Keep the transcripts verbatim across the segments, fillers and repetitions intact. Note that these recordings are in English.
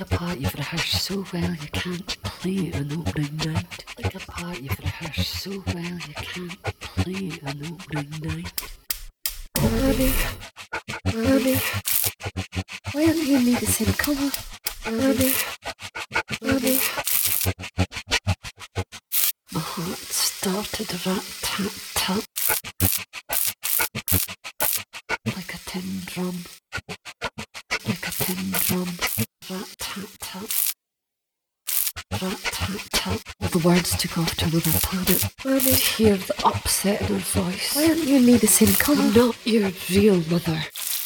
Like a part you've rehearsed so well you can't play it on opening night. Like a part you've rehearsed so well you can't play it on opening night. Abby, Abby, why aren't you and me the same colour? Abby, Abby. My heart started rat-tat-tat like a tin drum, like a tin drum. Rat-tat-tat, rat-tat-tat. All the words took off to another planet. Abby, To hear the upset in her voice. why aren't you and me the same colour? I'm not your real mother.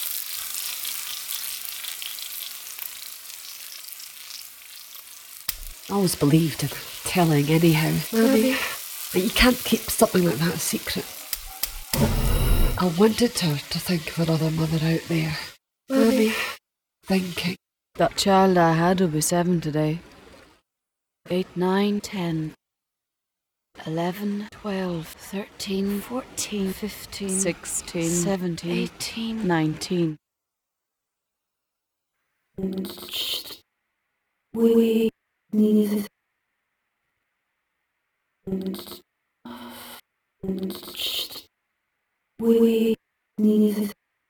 I always believed in telling anyhow. Abby, But you can't keep something like that a secret. I wanted her to think of another mother out there. Abby. Thinking. That child I had will be seven today. Eight, nine, ten, eleven, twelve, thirteen, fourteen, fifteen, sixteen, seventeen, eighteen, nineteen. We need we need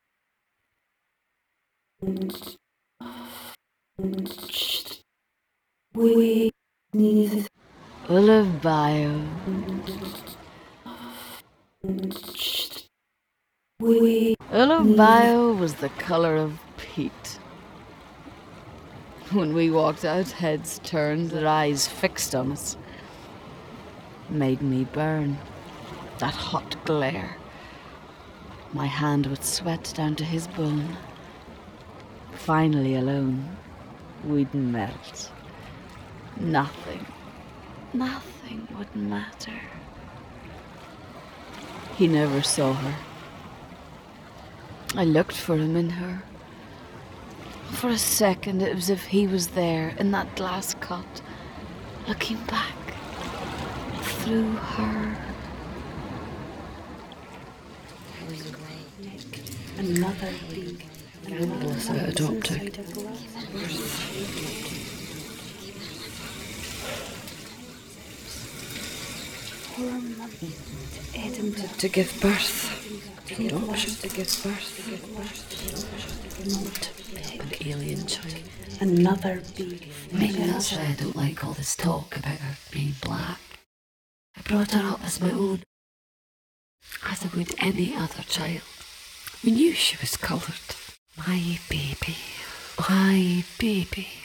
we need Lullaby. we Lullaby was the colour of peat. When we walked out, heads turned, their eyes fixed on us. Made me burn. That hot glare. My hand would sweat down to his bone. Finally alone, we'd melt. Nothing, nothing would matter. He never saw her. I looked for him in her. For a second, it was as if he was there in that glass cot, looking back through her. Another big scandalous about adopting. poor mummy to Edinburgh To give birth. Adoption. To give birth. Not an alien child. another big Maybe that's why I don't like all this talk about her being black. I brought her up as my own, as I would any other child. We knew she was coloured. My baby, my baby.